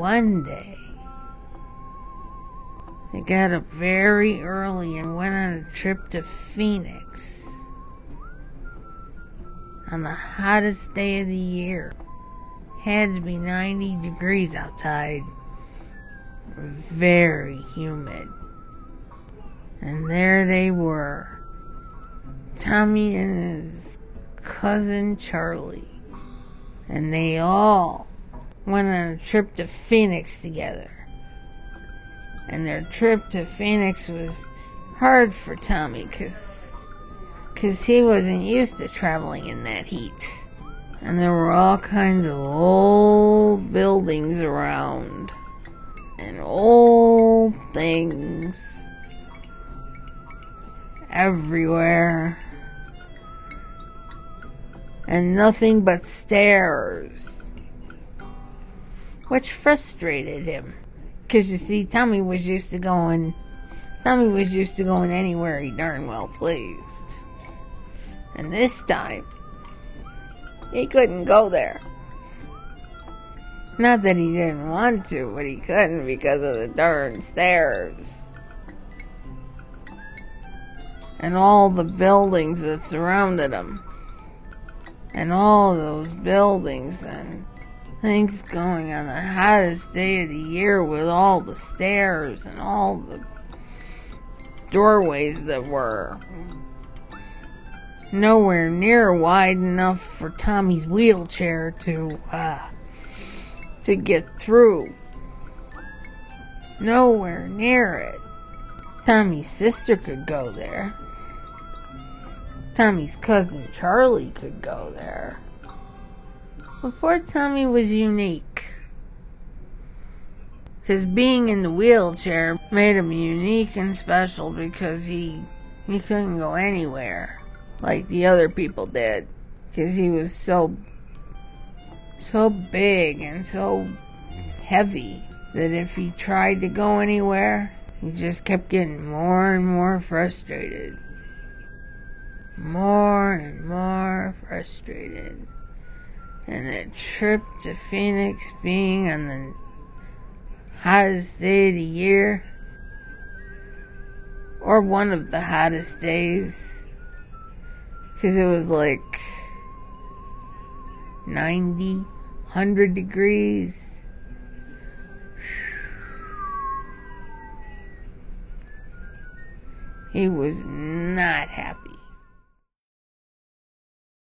one day, they got up very early and went on a trip to Phoenix on the hottest day of the year. Had to be 90 degrees outside. Very humid. And there they were, Tommy and his cousin Charlie. And they all went on a trip to Phoenix together. And their trip to Phoenix was hard for Tommy because he wasn't used to traveling in that heat. And there were all kinds of old buildings around. And old things everywhere. And nothing but stairs. Which frustrated him. Because you see, Tommy was used to going anywhere he darn well pleased. And this time, he couldn't go there. Not that he didn't want to, but he couldn't because of the darn stairs. And all the buildings that surrounded him. And all those buildings and things going on the hottest day of the year with all the stairs and all the doorways that were nowhere near wide enough for Tommy's wheelchair to get through. Nowhere near it. Tommy's sister could go there. Tommy's cousin Charlie could go there. But poor Tommy was unique. Because being in the wheelchair made him unique and special because he couldn't go anywhere like the other people did. Because he was so big and so heavy that if he tried to go anywhere, he just kept getting more and more frustrated. More and more frustrated. And the trip to Phoenix being on the hottest day of the year, or one of the hottest days, because it was like 90, 100 degrees. He was not happy.